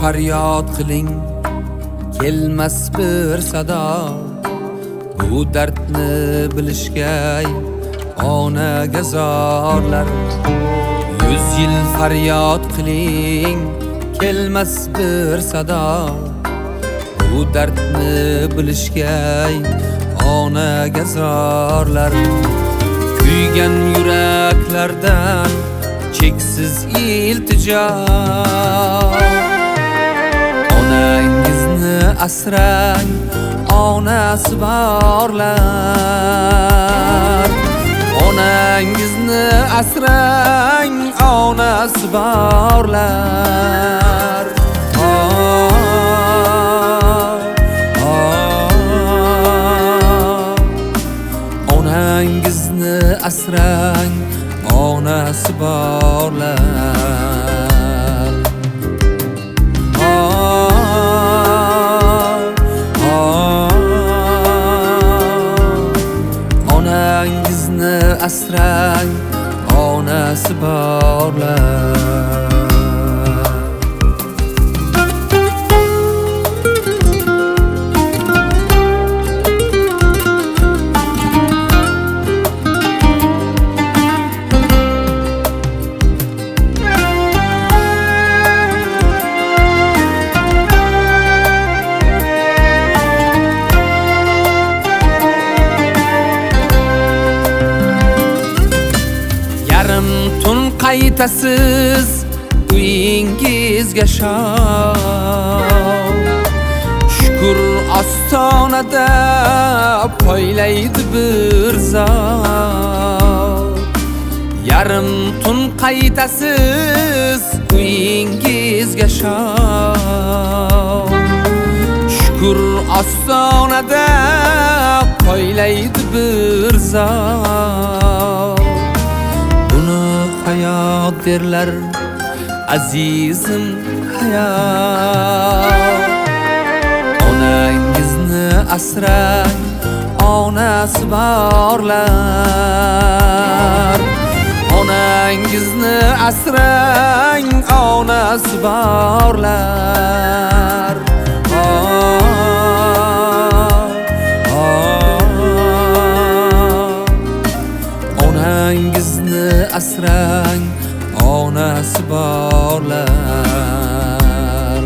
faryod qiling, kelmas bir sado. Bu dardni bilishgay onaga zorlar. 100 yil faryod qiling, kelmas bir sado. Bu dardni bilishgay onaga zorlar. Kuygan yuraklardan cheksiz iltijo. Onangizni asrang, onasi borlar. Onangizni asrang, onasi borlar. Onangizni asrang, onasi borlar. Onangizni asrang, onasi borlar. Yarım tun qaytasiz uyingizga shov. Shukr ostonada poylaydi bir zot. Yarım tun qaytasiz uyingizga shov. Shukr ostonada poylaydi bir zot. Hayot derlar azizim, hayot. Onangizni asrang, onasi borlar. Onangizni asrang, onasi borlar. Onangizni asrang, onasi borlar.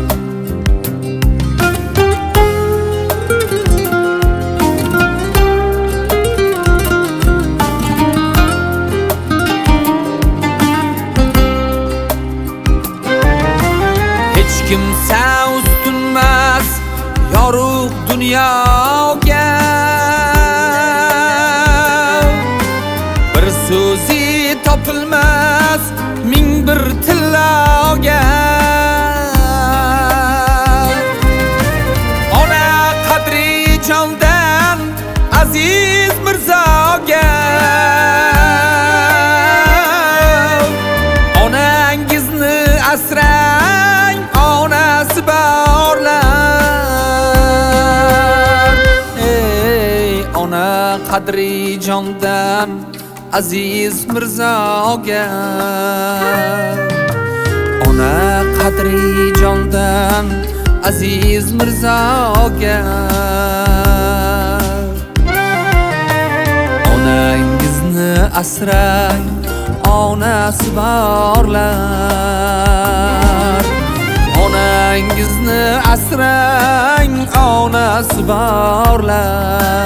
Hech kimsa ustunmas yorug' dunyoga. Bir so'zi topilmas ming bir tilloga. Ona qadri jondan aziz Mirzoga. Onangizni asrang, onasi borlar. Ey ona qadri jondan aziz Mirzoga. Ona qadri jondan aziz Mirzoga. Onangizni asrang, onasi borlar. Onangizni asrang, onasi borlar.